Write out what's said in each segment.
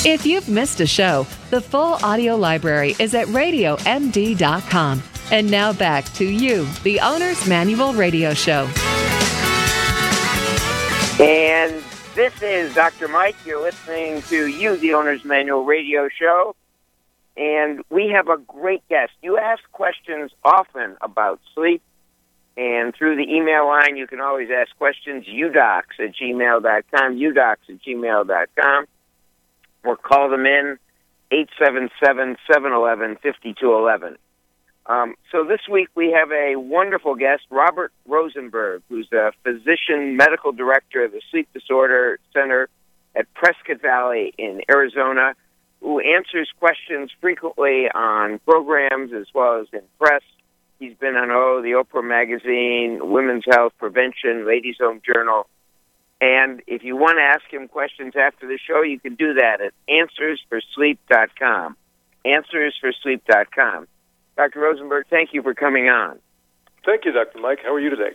If you've missed a show, the full audio library is at RadioMD.com. And now back to you, the Owner's Manual Radio Show. And this is Dr. Mike. You're listening to You, the Owner's Manual Radio Show. And we have a great guest. You ask questions often about sleep. And through the email line, you can always ask questions, udocs@gmail.com, udocs@gmail.com. Or call them in, 877-711-5211. So this week we have a wonderful guest, Robert Rosenberg, who's a physician medical director of the Sleep Disorder Center at Prescott Valley in Arizona, who answers questions frequently on programs as well as in press. He's been on the Oprah Magazine, Women's Health Prevention, Ladies Home Journal. And if you want to ask him questions after the show, you can do that at AnswersForSleep.com. AnswersForSleep.com. Dr. Rosenberg, thank you for coming on. Thank you, Dr. Mike. How are you today?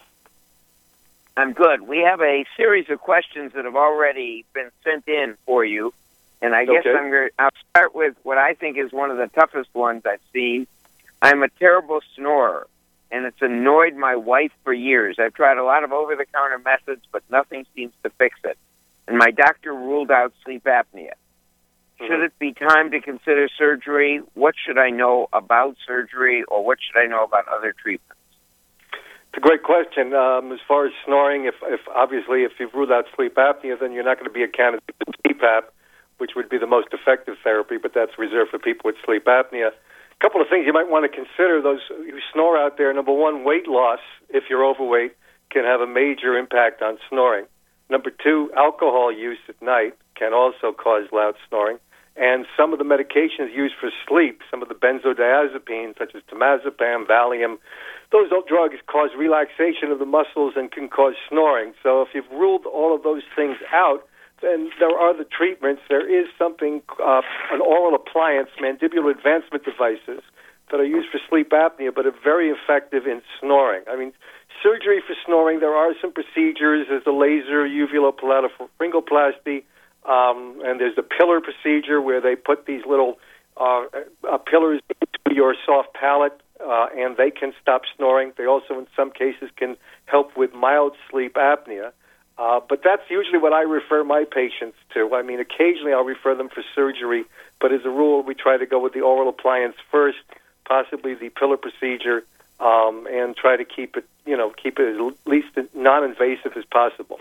I'm good. We have a series of questions that have already been sent in for you. And I guess I'll start with what I think is one of the toughest ones I've seen. I'm a terrible snorer, and it's annoyed my wife for years. I've tried a lot of over-the-counter methods, but nothing seems to fix it. And my doctor ruled out sleep apnea. Should it be time to consider surgery? What should I know about surgery, or what should I know about other treatments? It's a great question. As far as snoring, if you've ruled out sleep apnea, then you're not going to be a candidate for CPAP, which would be the most effective therapy, but that's reserved for people with sleep apnea. A couple of things you might want to consider. Those who snore out there, number one, weight loss, if you're overweight, can have a major impact on snoring. Number two, alcohol use at night can also cause loud snoring. And some of the medications used for sleep, some of the benzodiazepines, such as temazepam, Valium, those drugs cause relaxation of the muscles and can cause snoring. So if you've ruled all of those things out, then there are the treatments. There is something, an oral appliance, mandibular advancement devices that are used for sleep apnea, but are very effective in snoring. I mean, surgery for snoring, there are some procedures. There's the laser uvulopalaryngoplasty, and there's the pillar procedure where they put these little pillars into your soft palate, and they can stop snoring. They also, in some cases, can help with mild sleep apnea. But that's usually what I refer my patients to. I mean, occasionally I'll refer them for surgery, but as a rule, we try to go with the oral appliance first, possibly the pillar procedure, and try to keep it as least non-invasive as possible.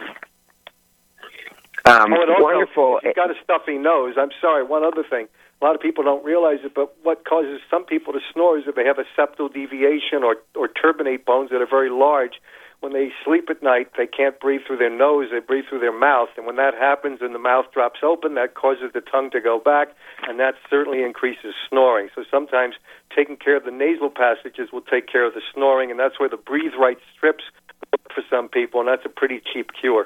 Wonderful. If you've got a stuffy nose, I'm sorry, one other thing. A lot of people don't realize it, but what causes some people to snore is that they have a septal deviation or turbinate bones that are very large. When they sleep at night, they can't breathe through their nose, they breathe through their mouth, and when that happens and the mouth drops open, that causes the tongue to go back, and that certainly increases snoring. So sometimes taking care of the nasal passages will take care of the snoring, and that's where the Breathe Right strips work for some people, and that's a pretty cheap cure.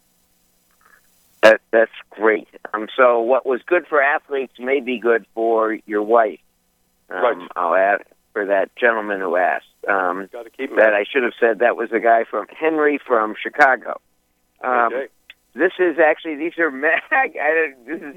That's great. So what was good for athletes may be good for your wife. Right. I'll add for that gentleman who asked. Got to keep that I should have said that was a guy from Henry from Chicago. Okay. This is actually these are men. This is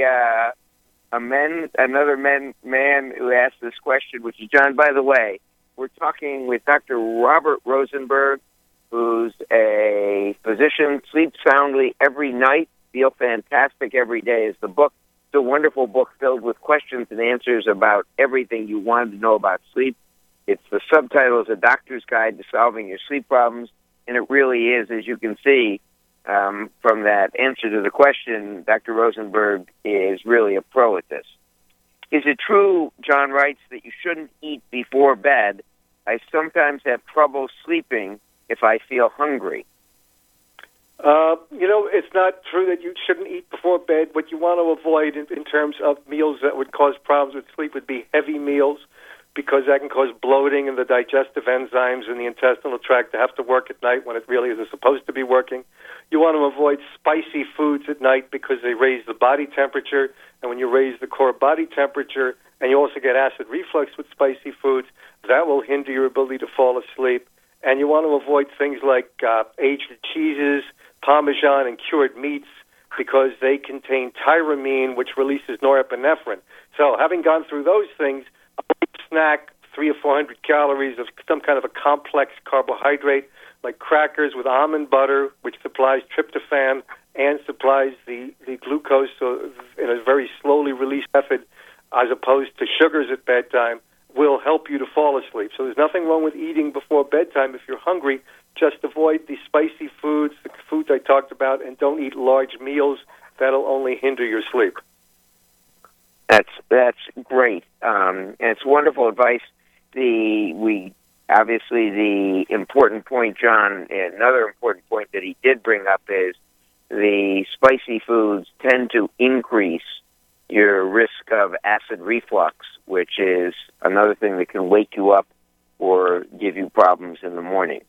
another man who asked this question, which is John. By the way, we're talking with Dr. Robert Rosenberg, who's a physician. Sleep soundly every night, feel fantastic every day is the book. It's a wonderful book filled with questions and answers about everything you wanted to know about sleep. It's the subtitle is A Doctor's Guide to Solving Your Sleep Problems, and it really is, as you can see from that answer to the question, Dr. Rosenberg is really a pro at this. Is it true, John writes, that you shouldn't eat before bed? I sometimes have trouble sleeping if I feel hungry. It's not true that you shouldn't eat before bed. What you want to avoid in terms of meals that would cause problems with sleep would be heavy meals, because that can cause bloating and the digestive enzymes in the intestinal tract to have to work at night when it really isn't supposed to be working. You want to avoid spicy foods at night because they raise the body temperature, and when you raise the core body temperature, and you also get acid reflux with spicy foods, that will hinder your ability to fall asleep. And you want to avoid things like aged cheeses, Parmesan and cured meats, because they contain tyramine, which releases norepinephrine. So having gone through those things, a snack, 300 or 400 calories of some kind of a complex carbohydrate, like crackers with almond butter, which supplies tryptophan and supplies the glucose so in a very slowly released method, as opposed to sugars at bedtime, will help you to fall asleep. So there's nothing wrong with eating before bedtime if you're hungry. Just avoid the spicy foods, the foods I talked about, and don't eat large meals. That'll only hinder your sleep. That's great, and it's wonderful advice. The important point, John, another important point that he did bring up is the spicy foods tend to increase your risk of acid reflux, which is another thing that can wake you up or give you problems in the morning.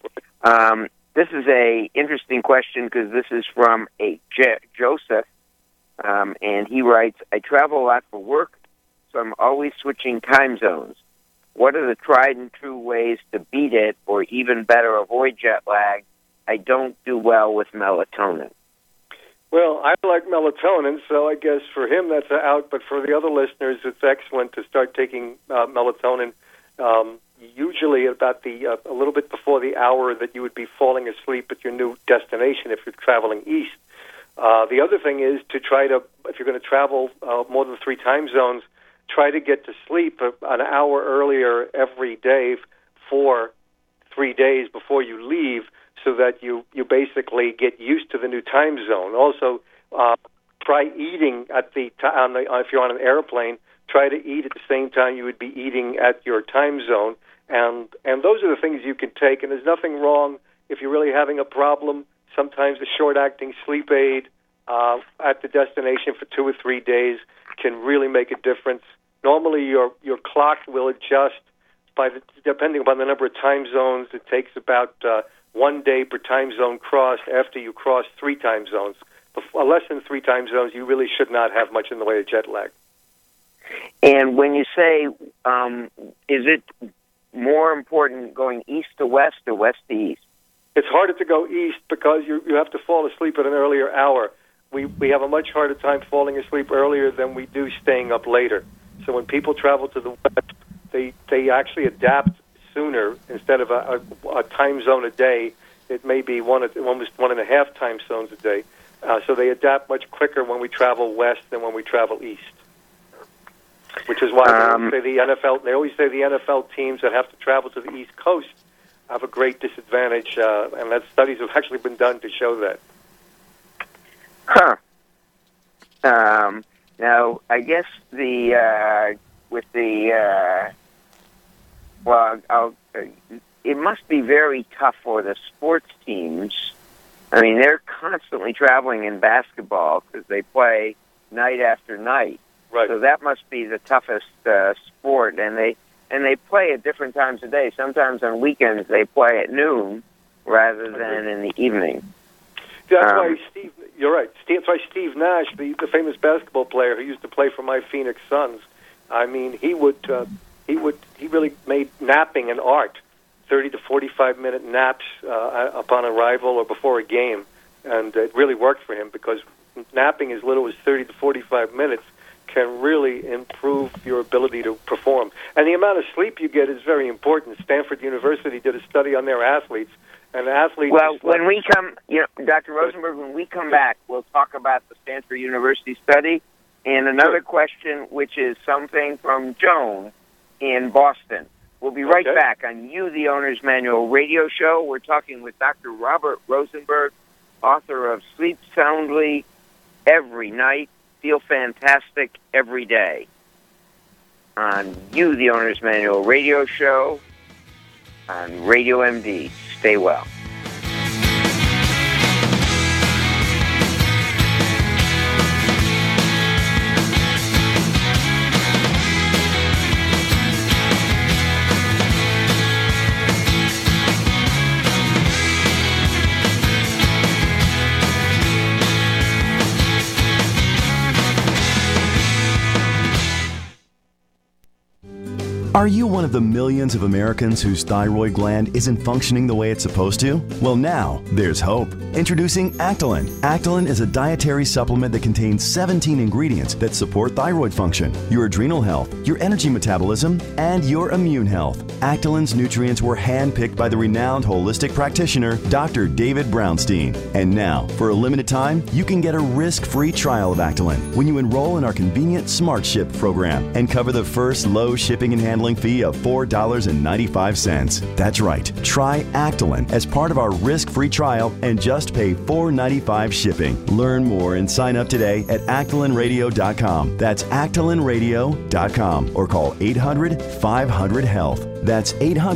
This is a interesting question because this is from a Joseph, and he writes, I travel a lot for work, so I'm always switching time zones. What are the tried and true ways to beat it or even better avoid jet lag? I don't do well with melatonin. Well, I like melatonin, so I guess for him that's out. But for the other listeners, it's excellent to start taking melatonin usually about a little bit before the hour that you would be falling asleep at your new destination if you're traveling east. The other thing is to try to, if you're going to travel more than 3 time zones, try to get to sleep an hour earlier every day for 3 days before you leave, so that you basically get used to the new time zone. Also, try eating if you're on an airplane, try to eat at the same time you would be eating at your time zone. And those are the things you can take. And there's nothing wrong if you're really having a problem. Sometimes a short-acting sleep aid at the destination for 2 or 3 days can really make a difference. Normally, your clock will adjust depending upon the number of time zones. It takes about 1 day per time zone crossed after you cross 3 time zones. Less than 3 time zones, you really should not have much in the way of jet lag. And when you say, is it more important going east to west or west to east? It's harder to go east because you have to fall asleep at an earlier hour. We have a much harder time falling asleep earlier than we do staying up later. So when people travel to the west, they actually adapt sooner. Instead of a time zone a day, it may be almost 1.5 time zones a day. So they adapt much quicker when we travel west than when we travel east. Which is why they always say the NFL teams that have to travel to the East Coast have a great disadvantage, and that studies have actually been done to show that. Huh. Now, I guess it must be very tough for the sports teams. I mean, they're constantly traveling in basketball because they play night after night. Right. So that must be the toughest sport, and they play at different times of day. Sometimes on weekends they play at noon rather than in the evening. That's why you're right. That's why Steve Nash, the famous basketball player who used to play for my Phoenix Suns, I mean, he really made napping an art. 30 to 45 minute naps upon arrival or before a game, and it really worked for him because napping as little as 30 to 45 minutes can really improve your ability to perform. And the amount of sleep you get is very important. Stanford University did a study on their athletes, and athletes... Well, when we come, Dr. Rosenberg, when we come back, we'll talk about the Stanford University study and another question, which is something from Joan in Boston. We'll be right back on You, the Owner's Manual radio show. We're talking with Dr. Robert Rosenberg, author of Sleep Soundly Every Night, Feel Fantastic Every Day, on You, the Owner's Manual radio show on Radio MD. Stay well. Are you one of the millions of Americans whose thyroid gland isn't functioning the way it's supposed to? Well, now there's hope. Introducing Actolin. Actolin is a dietary supplement that contains 17 ingredients that support thyroid function, your adrenal health, your energy metabolism, and your immune health. Actolin's nutrients were handpicked by the renowned holistic practitioner, Dr. David Brownstein. And now, for a limited time, you can get a risk-free trial of Actolin when you enroll in our convenient Smart Ship program and cover the first low shipping and handling fee of $4.95. That's right. Try Actolin as part of our risk-free trial and just pay $4.95 shipping. Learn more and sign up today at actolinradio.com. That's actolinradio.com or call 800-500-HEALTH. That's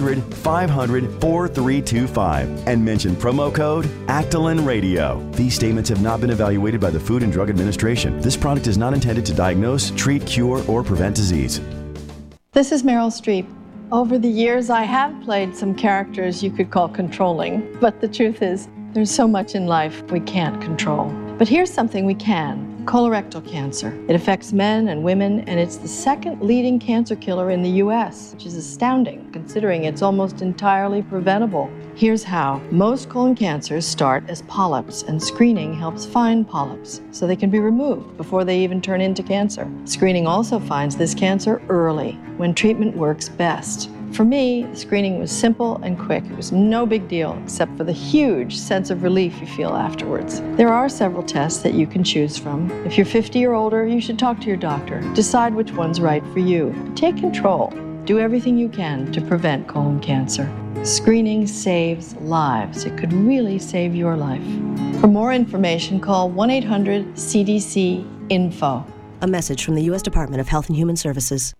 800-500-4325 and mention promo code Actolin Radio. These statements have not been evaluated by the Food and Drug Administration. This product is not intended to diagnose, treat, cure, or prevent disease. This is Meryl Streep. Over the years, I have played some characters you could call controlling, but the truth is, there's so much in life we can't control. But here's something we can. Colorectal cancer. It affects men and women, and it's the second leading cancer killer in the U.S., which is astounding, considering it's almost entirely preventable. Here's how. Most colon cancers start as polyps, and screening helps find polyps, so they can be removed before they even turn into cancer. Screening also finds this cancer early, when treatment works best. For me, the screening was simple and quick. It was no big deal, except for the huge sense of relief you feel afterwards. There are several tests that you can choose from. If you're 50 or older, you should talk to your doctor. Decide which one's right for you. Take control. Do everything you can to prevent colon cancer. Screening saves lives. It could really save your life. For more information, call 1-800-CDC-INFO. A message from the U.S. Department of Health and Human Services.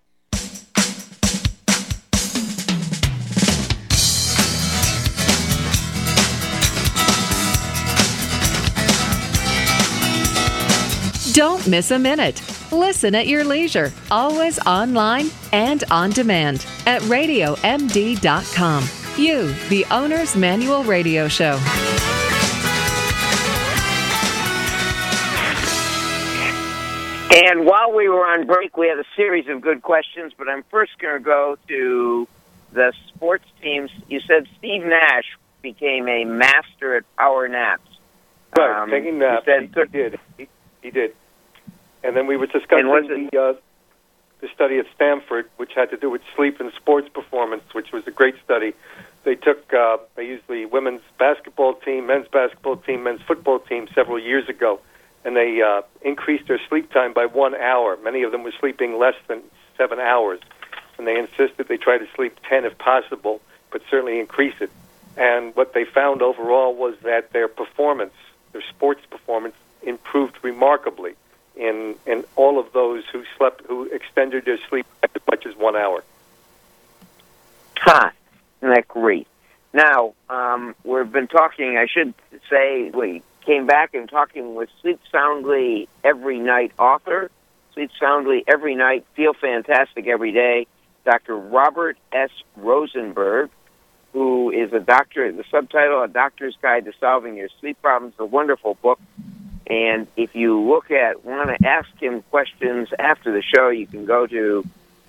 Don't miss a minute. Listen at your leisure, always online and on demand at RadioMD.com. You, the Owner's Manual Radio Show. And while we were on break, we had a series of good questions, but I'm first going to go to the sports teams. You said Steve Nash became a master at power naps. Right, taking naps. He did. And then we were discussing the study at Stanford, which had to do with sleep and sports performance, which was a great study. They used the women's basketball team, men's basketball team, men's football team several years ago, and they increased their sleep time by 1 hour. Many of them were sleeping less than 7 hours, and they insisted they try to sleep 10 if possible, but certainly increase it. And what they found overall was that their performance, their sports performance, improved remarkably in all of those who extended their sleep as much as 1 hour. Ha! Isn't that great? Now, we've been talking, I should say, we came back and talking with Sleep Soundly Every Night author, Sleep Soundly Every Night, Feel Fantastic Every Day, Dr. Robert S. Rosenberg, who is a doctor, the subtitle, A Doctor's Guide to Solving Your Sleep Problems, a wonderful book. And if you want to ask him questions after the show, you can go to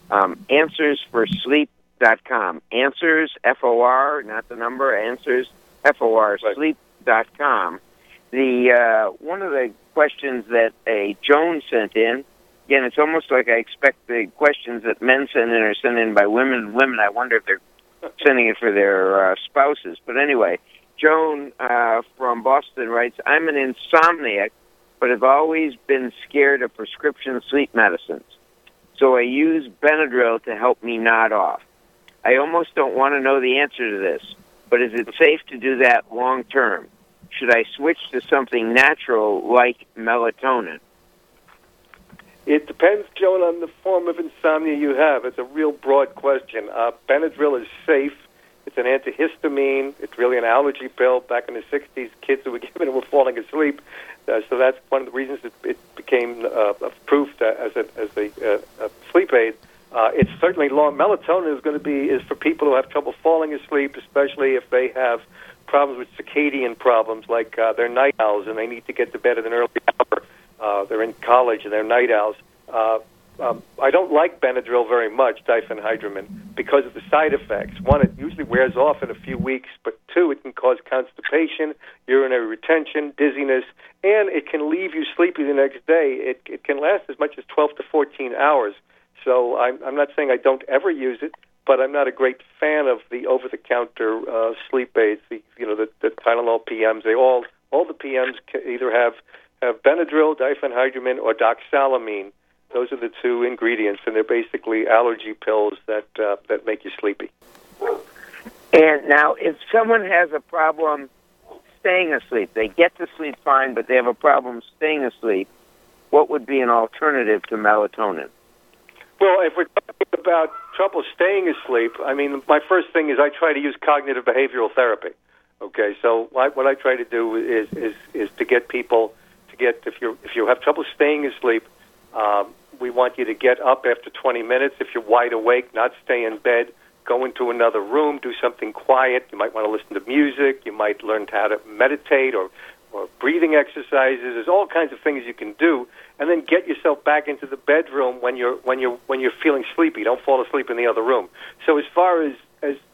AnswersForSleep.com. Answers, F-O-R, not the number, Answers, F-O-R, Sleep.com. One of the questions that Joan sent in, again, it's almost like I expect the questions that men send in are sent in by women. Women, I wonder if they're sending it for their spouses. But anyway, Joan from Boston writes, I'm an insomniac, but have always been scared of prescription sleep medicines. So I use Benadryl to help me nod off. I almost don't want to know the answer to this, but is it safe to do that long term? Should I switch to something natural like melatonin? It depends, Joan, on the form of insomnia you have. It's a real broad question. Benadryl is safe. It's an antihistamine. It's really an allergy pill. Back in the 60s, kids who were given it were falling asleep. So that's one of the reasons it became approved as a sleep aid. It's certainly long. Melatonin is for people who have trouble falling asleep, especially if they have problems with circadian problems, like they're night owls and they need to get to bed at an early hour. They're in college and they're night owls. I don't like Benadryl very much, diphenhydramine, because of the side effects. One, it usually wears off in a few weeks, but two, it can cause constipation, urinary retention, dizziness, and it can leave you sleepy the next day. It can last as much as 12 to 14 hours. So I'm not saying I don't ever use it, but I'm not a great fan of the over-the-counter sleep aids. The Tylenol PMs. All the PMs either have Benadryl, diphenhydramine, or doxalamine. Those are the two ingredients, and they're basically allergy pills that make you sleepy. And now, if someone has a problem staying asleep, they get to sleep fine, but they have a problem staying asleep, what would be an alternative to melatonin? Well, if we're talking about trouble staying asleep, I mean, my first thing is I try to use cognitive behavioral therapy. Okay, so what I try to do is to get people to get, if you have trouble staying asleep, we want you to get up after 20 minutes. If you're wide awake, not stay in bed, go into another room, do something quiet. You might want to listen to music. You might learn how to meditate or breathing exercises. There's all kinds of things you can do, and then get yourself back into the bedroom when you're feeling sleepy. Don't fall asleep in the other room. So as far as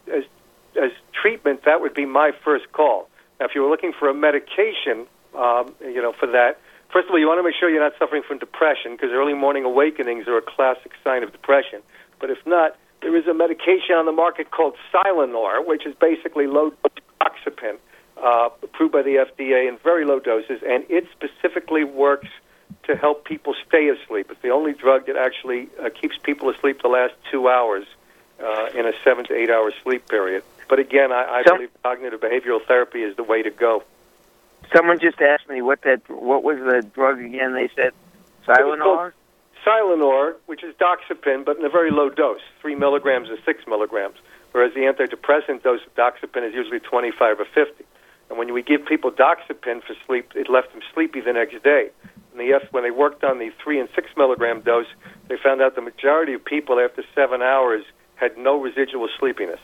treatment, that would be my first call. Now, if you were looking for a medication, for that, first of all, you want to make sure you're not suffering from depression, because early morning awakenings are a classic sign of depression. But if not, there is a medication on the market called Silanor, which is basically low-dose oxypin, approved by the FDA in very low doses, and it specifically works to help people stay asleep. It's the only drug that actually keeps people asleep the last 2 hours in a 7 to 8 hour sleep period. But again, I believe cognitive behavioral therapy is the way to go. Someone just asked me what was the drug again? They said Silanor? Silanor, which is doxepin, but in a very low dose, 3 milligrams and 6 milligrams, whereas the antidepressant dose of doxepin is usually 25 or 50. And when we give people doxepin for sleep, it left them sleepy the next day. And when they worked on the 3 and 6 milligram dose, they found out the majority of people after 7 hours had no residual sleepiness.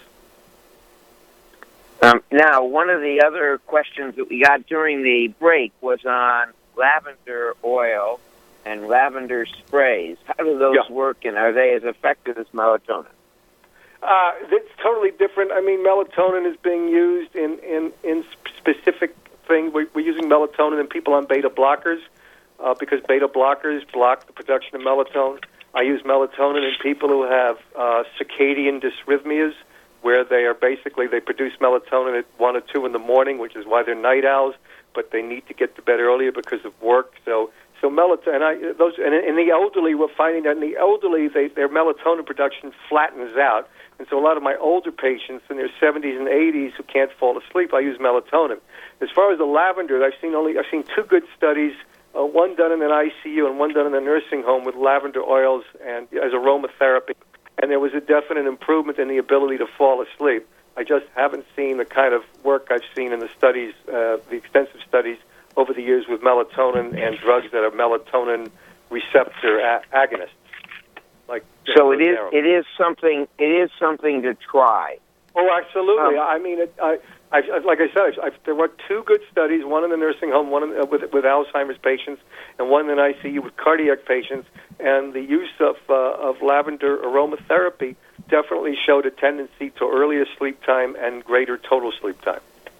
Now, one of the other questions that we got during the break was on lavender oil and lavender sprays. How do those work, and are they as effective as melatonin? It's totally different. I mean, melatonin is being used in specific things. We're using melatonin in people on beta blockers because beta blockers block the production of melatonin. I use melatonin in people who have circadian dysrhythmias, where they produce melatonin at 1 or 2 in the morning, which is why they're night owls, but they need to get to bed earlier because of work. So melatonin, and in the elderly, we're finding that in the elderly, their melatonin production flattens out. And so a lot of my older patients in their 70s and 80s who can't fall asleep, I use melatonin. As far as the lavender, I've seen 2 good studies, one done in an ICU and one done in a nursing home with lavender oils and as aromatherapy. And there was a definite improvement in the ability to fall asleep. I just haven't seen the kind of work I've seen in the studies, the extensive studies over the years with melatonin and drugs that are melatonin receptor agonists. So it is something to try. Oh, absolutely. I mean, like I said, there were 2 good studies, one in the nursing home, one with Alzheimer's patients, and one in ICU with cardiac patients. And the use of lavender aromatherapy definitely showed a tendency to earlier sleep time and greater total sleep time.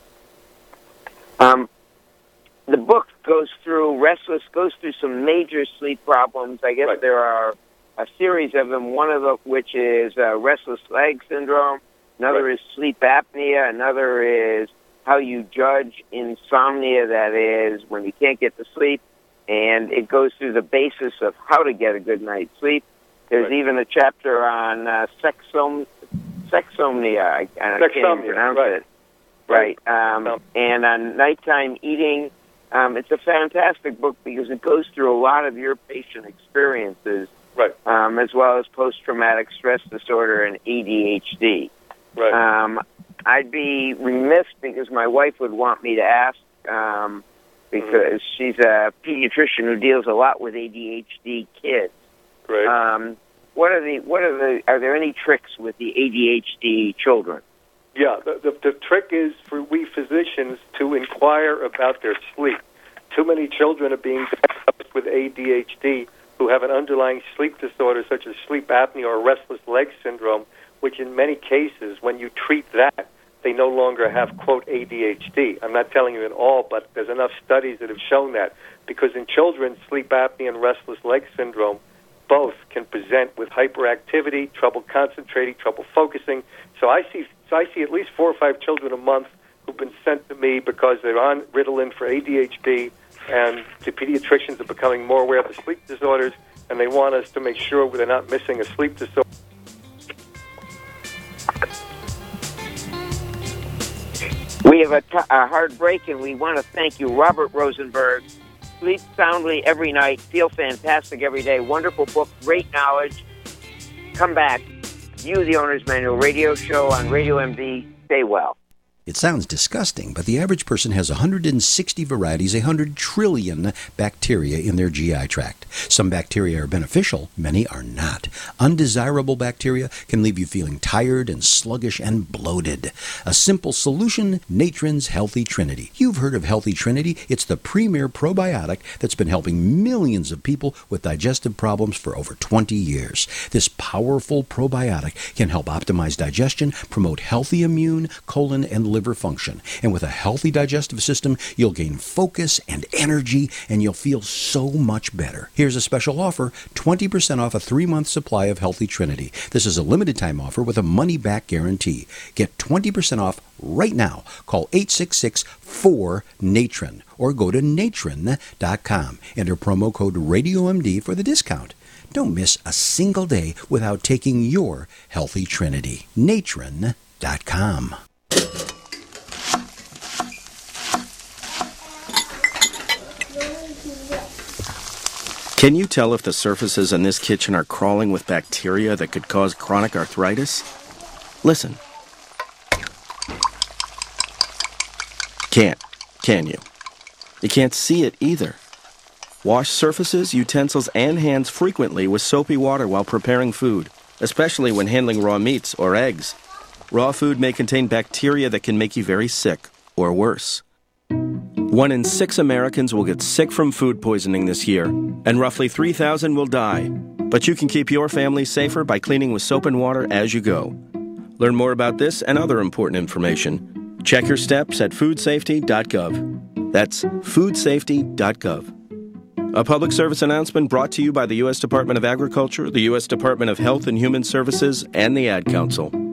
The book goes through some major sleep problems. I guess there are a series of them, one of which is restless leg syndrome, another is sleep apnea, another is how you judge insomnia, that is when you can't get to sleep, and it goes through the basis of how to get a good night's sleep. There's even a chapter on sexsomnia. I can't pronounce it. Right. And on nighttime eating. It's a fantastic book because it goes through a lot of your patient experiences, as well as post-traumatic stress disorder and ADHD. Right. I'd be remiss because my wife would want me to ask, because she's a pediatrician who deals a lot with ADHD kids. Right. Are there any tricks with the ADHD children? Yeah, the trick is for we physicians to inquire about their sleep. Too many children are being diagnosed with ADHD who have an underlying sleep disorder such as sleep apnea or restless leg syndrome, which in many cases, when you treat that, they no longer have, quote, ADHD. I'm not telling you in all, but there's enough studies that have shown that. Because in children, sleep apnea and restless leg syndrome both can present with hyperactivity, trouble concentrating, trouble focusing. So I see at least 4 or 5 children a month who've been sent to me because they're on Ritalin for ADHD, and the pediatricians are becoming more aware of the sleep disorders, and they want us to make sure they're not missing a sleep disorder. We have a hard break, and we want to thank you, Robert Rosenberg. Sleep soundly every night, feel fantastic every day, wonderful book, great knowledge. Come back. You, the Owner's Manual radio show on Radio MD. Stay well. It sounds disgusting, but the average person has 160 varieties, 100 trillion bacteria in their GI tract. Some bacteria are beneficial, many are not. Undesirable bacteria can leave you feeling tired and sluggish and bloated. A simple solution, Natron's Healthy Trinity. You've heard of Healthy Trinity. It's the premier probiotic that's been helping millions of people with digestive problems for over 20 years. This powerful probiotic can help optimize digestion, promote healthy immune, colon, and liver function. And with a healthy digestive system, you'll gain focus and energy, and you'll feel so much better. Here's a special offer, 20% off a 3-month supply of Healthy Trinity. This is a limited time offer with a money-back guarantee. Get 20% off right now. Call 866-4-NATRON or go to natron.com. Enter promo code RadioMD for the discount. Don't miss a single day without taking your Healthy Trinity. natron.com. Can you tell if the surfaces in this kitchen are crawling with bacteria that could cause chronic arthritis? Listen. Can't, can you? You can't see it either. Wash surfaces, utensils, and hands frequently with soapy water while preparing food, especially when handling raw meats or eggs. Raw food may contain bacteria that can make you very sick, or worse. 1 in 6 Americans will get sick from food poisoning this year, and roughly 3,000 will die. But you can keep your family safer by cleaning with soap and water as you go. Learn more about this and other important information. Check your steps at foodsafety.gov. That's foodsafety.gov. A public service announcement brought to you by the U.S. Department of Agriculture, the U.S. Department of Health and Human Services, and the Ad Council.